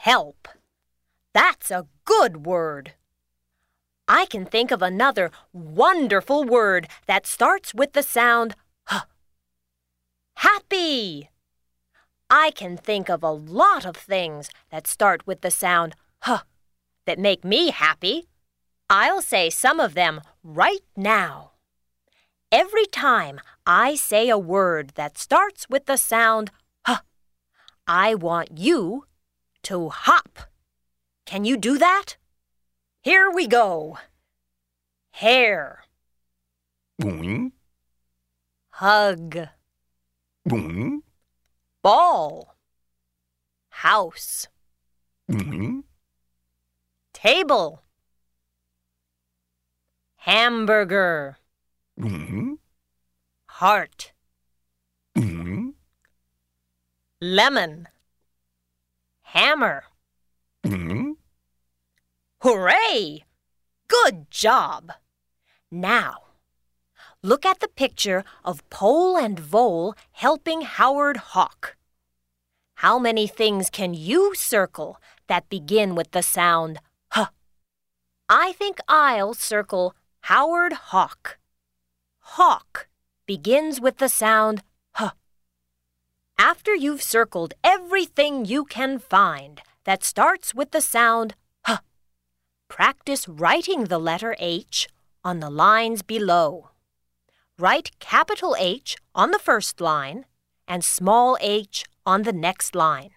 Help. That's a good word. I can think of another wonderful word that starts with the sound h. Happy. I can think of a lot of things that start with the sound h that make me happy. I'll say some of them right now. Every time I say a word that starts with the sound h, I want you to hop. Can you do that? Here we go. Hair. Boing. Hug. Boing. Ball. House. Boing. Table. Hamburger. Boing. Heart. Boing. Lemon. Hammer. Boing. Hooray! Good job! Now, look at the picture of Pole and Vole helping Howard Hawk. How many things can you circle that begin with the sound h? I think I'll circle Howard Hawk. Hawk begins with the sound h. After you've circled everything you can find that starts with the sound h, practice writing the letter H on the lines below. Write capital H on the first line and small h on the next line.